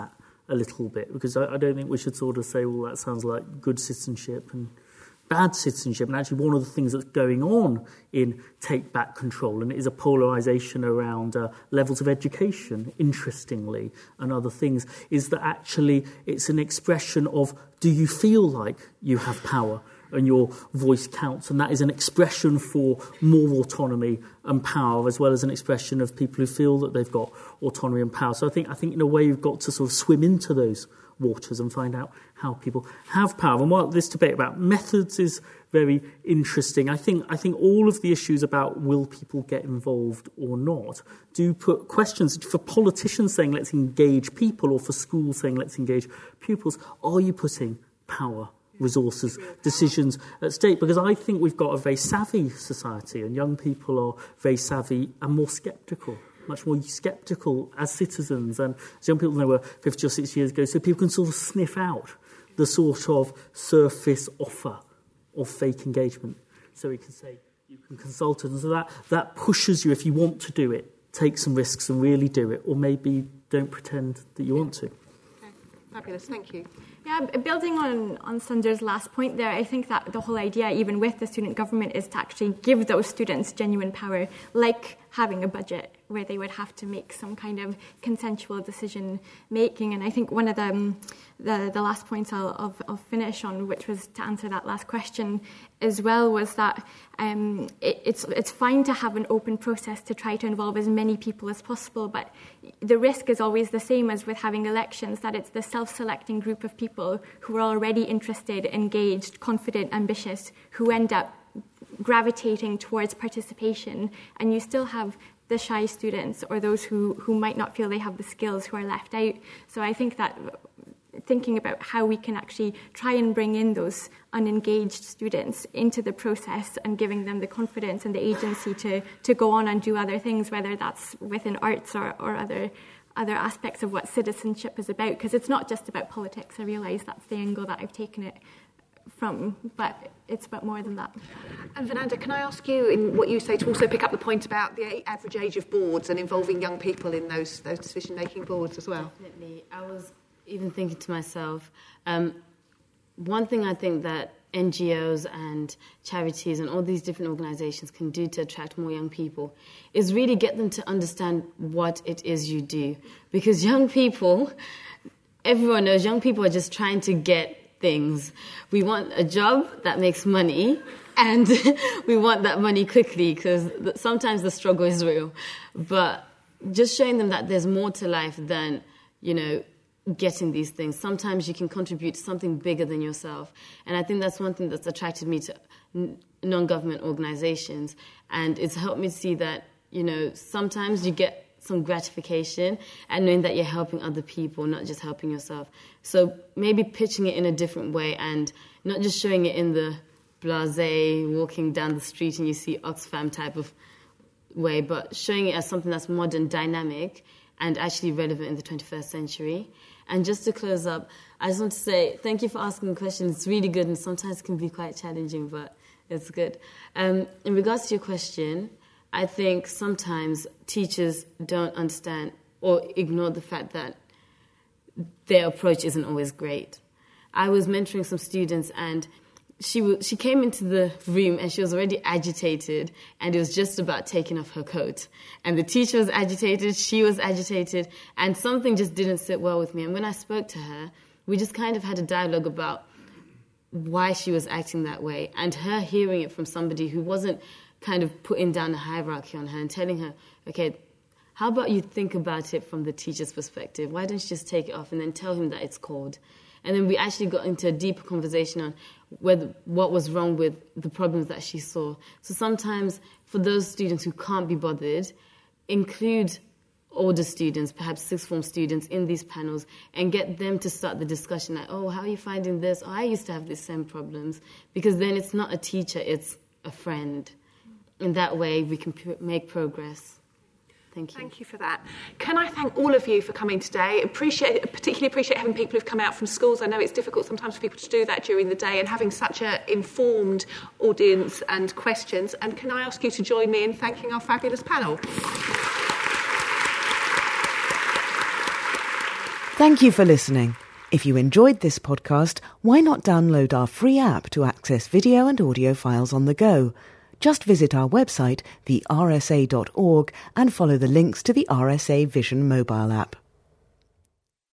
S3: a little bit, because I, I don't think we should sort of say, well, that sounds like good citizenship and bad citizenship. And actually one of the things that's going on in Take Back Control, and it is a polarisation around uh, levels of education, interestingly, and other things, is that actually it's an expression of, do you feel like you have power and your voice counts? And that is an expression for more autonomy and power, as well as an expression of people who feel that they've got autonomy and power. So I think, I think in a way, you've got to sort of swim into those waters and find out how people have power. And while this debate about methods is very interesting, I think I think all of the issues about will people get involved or not do put questions for politicians saying let's engage people, or for schools saying let's engage pupils. Are you putting power, resources, decisions at stake? Because I think we've got a very savvy society, and young people are very savvy and more sceptical. Much more sceptical as citizens, and as young people know were fifty or sixty years ago, so people can sort of sniff out the sort of surface offer of fake engagement. So we can say you can consult it, and so that, that pushes you, if you want to do it, take some risks and really do it, or maybe don't pretend that you want to.
S2: Okay. Fabulous, thank you.
S4: Yeah, building on, on Sundar's last point there, I think that the whole idea, even with the student government, is to actually give those students genuine power, like having a budget where they would have to make some kind of consensual decision making. And I think one of the um, the, the last points I'll, I'll, I'll finish on, which was to answer that last question as well, was that um, it, it's it's fine to have an open process to try to involve as many people as possible, but the risk is always the same as with having elections, that it's the self-selecting group of people who are already interested, engaged, confident, ambitious, who end up gravitating towards participation, and you still have the shy students or those who, who might not feel they have the skills who are left out. So I think that thinking about how we can actually try and bring in those unengaged students into the process and giving them the confidence and the agency to, to go on and do other things, whether that's within arts or, or other other aspects of what citizenship is about, because it's not just about politics. I realise that's the angle that I've taken it from, but it's about more than that.
S2: And Fernanda, can I ask you, in what you say, to also pick up the point about the average age of boards and involving young people in those those decision-making boards as well?
S5: Definitely. I was even thinking to myself, um, one thing I think that N G Os and charities and all these different organisations can do to attract more young people is really get them to understand what it is you do. Because young people, everyone knows young people are just trying to get things. We want a job that makes money, and we want that money quickly, because sometimes the struggle is real. But just showing them that there's more to life than, you know, getting these things. Sometimes you can contribute to something bigger than yourself. And I think that's one thing that's attracted me to non-government organizations. And it's helped me see that, you know, sometimes you get some gratification and knowing that you're helping other people, not just helping yourself. So maybe pitching it in a different way and not just showing it in the blasé, walking down the street and you see Oxfam type of way, but showing it as something that's modern, dynamic, and actually relevant in the twenty-first century. And just to close up, I just want to say thank you for asking the question. It's really good, and sometimes it can be quite challenging, but it's good. Um, in regards to your question, I think sometimes teachers don't understand or ignore the fact that their approach isn't always great. I was mentoring some students, and she w- she came into the room and she was already agitated, and it was just about taking off her coat. And the teacher was agitated, she was agitated, and something just didn't sit well with me. And when I spoke to her, we just kind of had a dialogue about why she was acting that way, and her hearing it from somebody who wasn't kind of putting down a hierarchy on her and telling her, okay, how about you think about it from the teacher's perspective? Why don't you just take it off and then tell him that it's cold? And then we actually got into a deeper conversation on whether what was wrong with the problems that she saw. So sometimes for those students who can't be bothered, include older students, perhaps sixth form students, in these panels and get them to start the discussion like, oh, how are you finding this? Oh, I used to have these same problems. Because then it's not a teacher, it's a friend. In that way, we can p- make progress. Thank you.
S2: Thank you for that. Can I thank all of you for coming today? Appreciate, particularly appreciate having people who've come out from schools. I know it's difficult sometimes for people to do that during the day, and having such an informed audience and questions. And can I ask you to join me in thanking our fabulous panel?
S1: Thank you for listening. If you enjoyed this podcast, why not download our free app to access video and audio files on the go? Just visit our website, the r s a dot org, and follow the links to the R S A Vision mobile app.